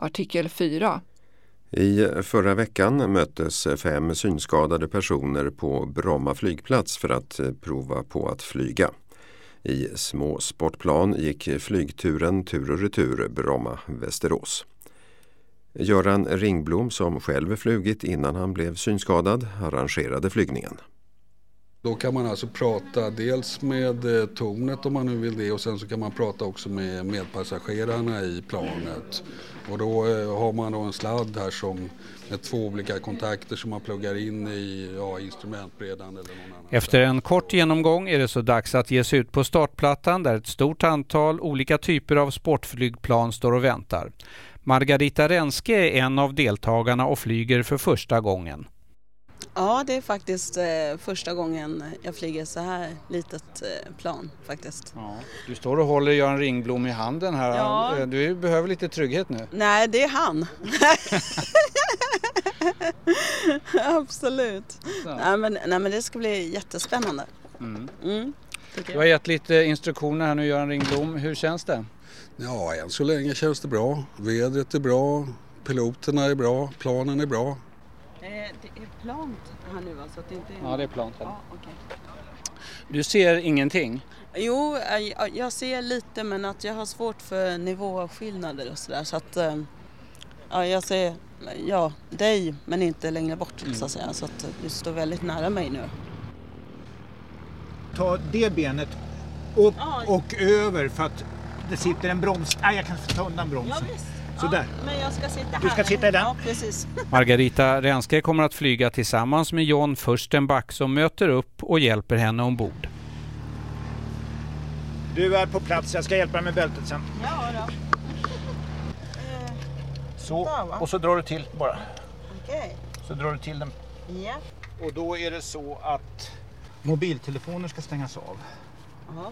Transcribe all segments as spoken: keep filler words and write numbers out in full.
Artikel fyra. I förra veckan möttes fem synskadade personer på Bromma flygplats för att prova på att flyga. I små sportplan gick flygturen tur och retur Bromma-Västerås. Göran Ringblom, som själv flugit innan han blev synskadad, arrangerade flygningen. Då kan man alltså prata dels med tornet om man nu vill det, och sen så kan man prata också med medpassagerarna i planet. Och då har man då en sladd här som med två olika kontakter som man pluggar in i ja, instrumentbrädan eller någon annan. Efter en kort genomgång är det så dags att ge sig ut på startplattan där ett stort antal olika typer av sportflygplan står och väntar. Margarita Renske är en av deltagarna och flyger för första gången. Ja, det är faktiskt eh, första gången jag flyger så här litet eh, plan faktiskt. Ja, du står och håller Göran Ringblom i handen här. Ja. Du behöver lite trygghet nu. Nej, det är han. Absolut. Nej men, nej men det ska bli jättespännande. Mm. Mm, du har gett lite instruktioner här nu, Göran Ringblom. Hur känns det? Ja, än så länge känns det bra. Vädret är bra, piloterna är bra, planen är bra. Det är plant här nu alltså? Att det inte är... Ja, det är plant här. Ja, okay. Du ser ingenting? Jo, jag, jag ser lite, men att jag har svårt för nivåskillnader och sådär. Så att ja, jag ser ja, dig, men inte längre bort mm. så att säga. Så att du står väldigt nära mig nu. Ta det benet upp och över för att det sitter en broms. Nej, jag kan ta undan bromsen. Ja, visst. Sådär. Ja, men jag ska sitta här. Du ska sitta i den? Ja, precis. Margarita Renske kommer att flyga tillsammans med John Furstenback som möter upp och hjälper henne ombord. Du är på plats, jag ska hjälpa dig med bältet sen. Ja då. Så, och så drar du till bara. Okej. Okay. Så drar du till den. Ja. Och då är det så att mobiltelefoner ska stängas av. Ja.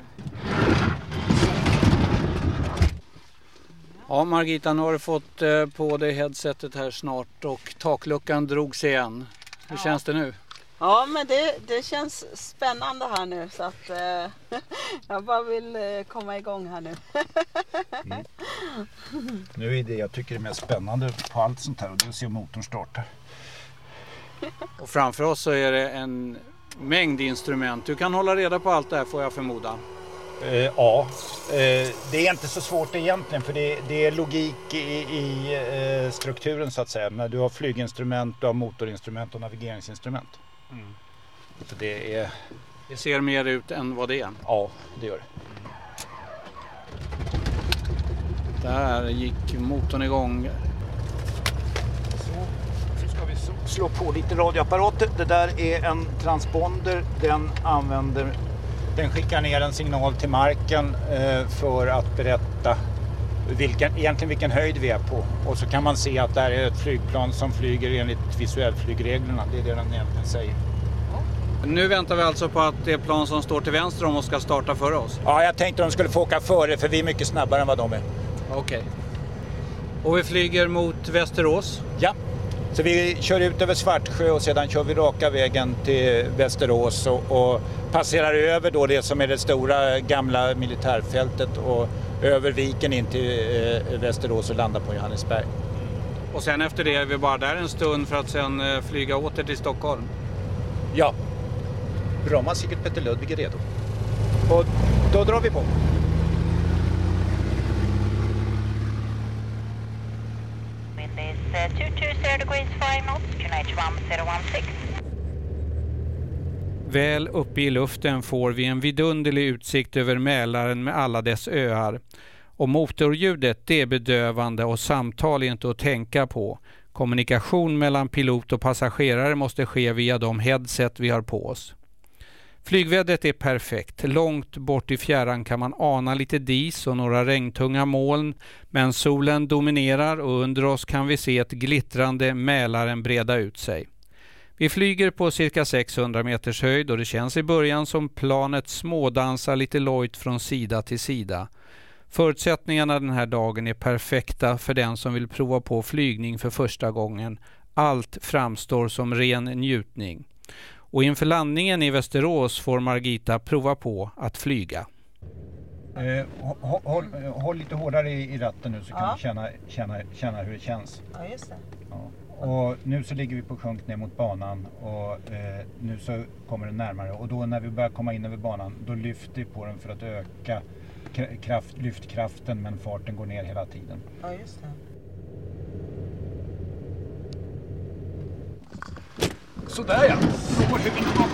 Ja, Margarita, nu har du fått eh, på dig headsetet här snart och takluckan drogs igen. Hur ja. känns det nu? Ja, men det, det känns spännande här nu så att eh, jag bara vill eh, komma igång här nu. mm. Nu är det jag tycker är mest spännande på allt sånt här och det är att se motorn starta. Och framför oss så är det en mängd instrument. Du kan hålla reda på allt det här, får jag förmoda. Uh, ja, uh, det är inte så svårt egentligen för det, det är logik i, i uh, strukturen så att säga. Men du har flyginstrument, du har motorinstrument och navigeringsinstrument. Mm. Så det, är... det ser mer ut än vad det är. Ja, det gör det. Där gick motorn igång. Så, så ska vi slå på lite radioapparater. Det där är en transponder, den använder... Den skickar ner en signal till marken eh, för att berätta vilken, egentligen vilken höjd vi är på. Och så kan man se att det här är ett flygplan som flyger enligt visuellflygreglerna. Det är det den egentligen säger. Nu väntar vi alltså på att det plan som står till vänster om oss ska starta före oss. Ja, jag tänkte att de skulle få åka före för vi är mycket snabbare än vad de är. Okej. Okay. Och vi flyger mot Västerås? Ja. Så vi kör ut över Svartsjö och sedan kör vi raka vägen till Västerås och, och passerar över då det som är det stora gamla militärfältet och över viken in till eh, Västerås och landa på Johannesberg. Och sen efter det är vi bara där en stund för att sen eh, flyga åter till Stockholm? Ja. Bromma Sigurd Petter Ludvig är redo. Och då drar vi på. two two zero degrees five knots, Q N H one zero one six. Väl uppe i luften får vi en vidunderlig utsikt över Mälaren med alla dess öar. Och motorljudet, det är bedövande och samtal är inte att tänka på. Kommunikation mellan pilot och passagerare måste ske via de headset vi har på oss. Flygvädret är perfekt. Långt bort i fjärran kan man ana lite dis och några regntunga moln, men solen dominerar och under oss kan vi se ett glittrande Mälaren breda ut sig. Vi flyger på cirka sexhundra meters höjd och det känns i början som planet smådansar lite lojt från sida till sida. Förutsättningarna den här dagen är perfekta för den som vill prova på flygning för första gången. Allt framstår som ren njutning. Och inför landningen i Västerås får Margarita prova på att flyga. Eh, håll, håll, håll lite hårdare i, i ratten nu så kan Ja. du känna, känna, känna hur det känns. Ja, just det. Ja. Och nu så ligger vi på sjunk ner mot banan och eh, nu så kommer den närmare. Och då när vi börjar komma in över banan då lyfter vi på den för att öka kraft, lyftkraften, men farten går ner hela tiden. Ja, just det. Sådär ja, då går huvudet tillbaka.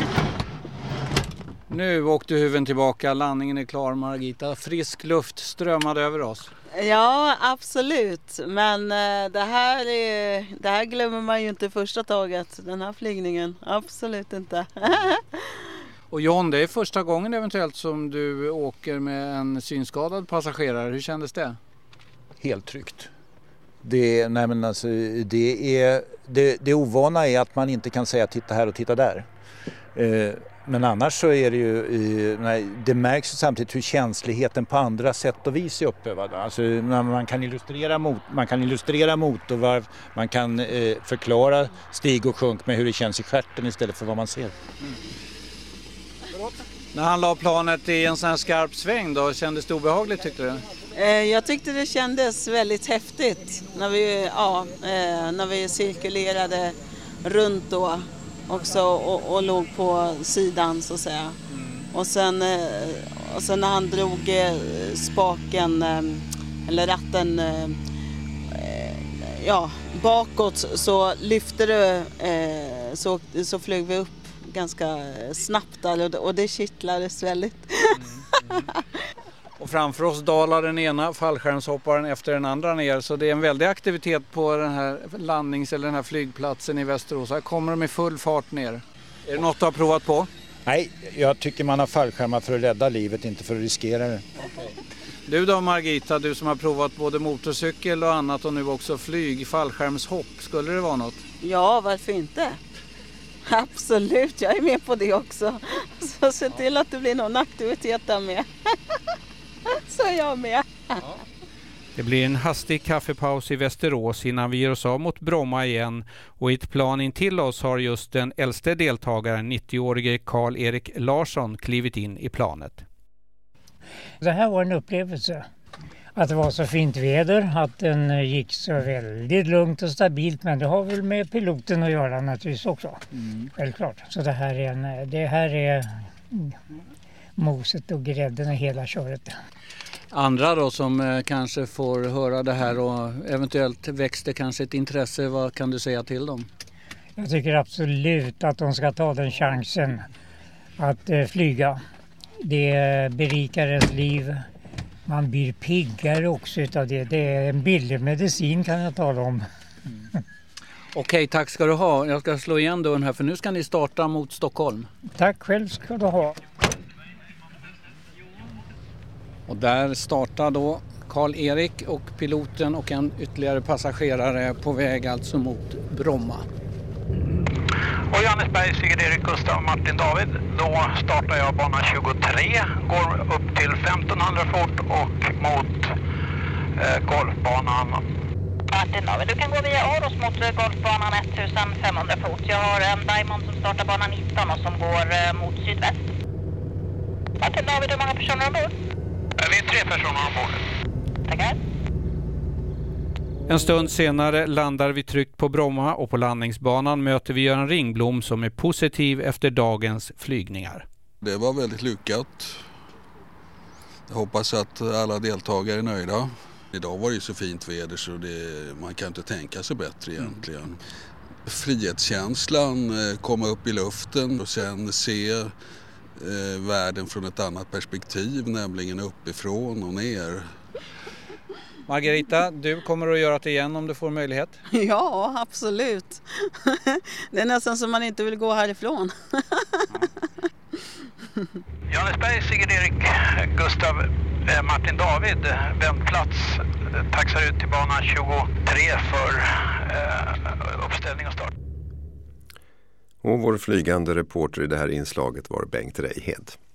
Nu åkte huven tillbaka, landningen är klar Margita. Frisk luft strömmade över oss. Ja, absolut. Men eh, det, här är, det här glömmer man ju inte första taget, den här flygningen. Absolut inte. Och John, det är första gången eventuellt som du åker med en synskadad passagerare. Hur kändes det? Helt tryggt. Det, nej men alltså, det, är, det, det ovana är att man inte kan säga titta här och titta där. Eh, men annars så är det ju, eh, nej, det märks samtidigt hur känsligheten på andra sätt och vis är uppövad. Alltså, man, kan illustrera mot, man kan illustrera motorvarv, man kan eh, förklara stig och sjunk med hur det känns i stjärten istället för vad man ser. Mm. När han la planet i en sån här skarp sväng då, kändes det obehagligt tyckte du? Jag tyckte det kändes väldigt häftigt när vi, ja, när vi cirkulerade runt då också och, och låg på sidan så att säga. Mm. Och, sen, och sen när han drog spaken eller ratten ja, bakåt så lyfte det, så, så flög vi upp ganska snabbt där och det kittlades väldigt. Mm. Mm. Och framför oss dalar den ena fallskärmshopparen efter den andra ner. Så det är en väldig aktivitet på den här landnings- eller den här flygplatsen i Västerås. Här kommer de i full fart ner. Är det något du har provat på? Nej, jag tycker man har fallskärmar för att rädda livet, inte för att riskera det. Okay. Du då Margita, du som har provat både motorcykel och annat och nu också flyg, fallskärmshopp. Skulle det vara något? Ja, varför inte? Absolut, jag är med på det också. Så se till att det blir någon aktivitet där med. Så är jag med. Det blir en hastig kaffepaus i Västerås innan vi ger oss av mot Bromma igen. Och i ett plan in till oss har just den äldste deltagaren, nittioårige Karl-Erik Larsson, klivit in i planet. Det här var en upplevelse. Att det var så fint väder, att den gick så väldigt lugnt och stabilt, men det har väl med piloten att göra naturligtvis också. Mm. Självklart. Så det här är, en, det här är moset och grädden och hela köret. Andra då som kanske får höra det här och eventuellt växte kanske ett intresse, vad kan du säga till dem? Jag tycker absolut att de ska ta den chansen att flyga. Det berikar ens liv. Man blir piggare också utav det. Det är en billig medicin kan jag tala om. Mm. Okej, tack ska du ha. Jag ska slå igen dörren här för nu ska ni starta mot Stockholm. Tack själv ska du ha. Och där startar då Karl-Erik och piloten och en ytterligare passagerare på väg alltså mot Bromma. Och Johannesberg, Sigurd Erik Gustav Martin David. Då startar jag bana tjugotre, går upp till femtonhundra fot och mot eh, golfbanan. Martin David, du kan gå via Aros mot golfbanan femtonhundra fot. Jag har en Diamond som startar bana nitton och som går eh, mot sydväst. Martin David, hur många personer ombord? Vi är tre personer ombord. Tackar. En stund senare landar vi tryggt på Bromma och på landningsbanan möter vi Göran Ringblom som är positiv efter dagens flygningar. Det var väldigt lyckat. Jag hoppas att alla deltagare är nöjda. Idag var det så fint väder så det, man kan inte tänka sig bättre egentligen. Mm. Frihetskänslan, komma upp i luften och sen se eh, världen från ett annat perspektiv, nämligen uppifrån och ner. Margarita, du kommer att göra det igen om du får möjlighet? Ja, absolut. Det är nästan som man inte vill gå härifrån. Johannesberg, Sigurd Erik Gustav Martin David, vändplats, taxar ut till bana tjugotre för eh, uppställning och start. Och vår flygande reporter i det här inslaget var Bengt Reihed.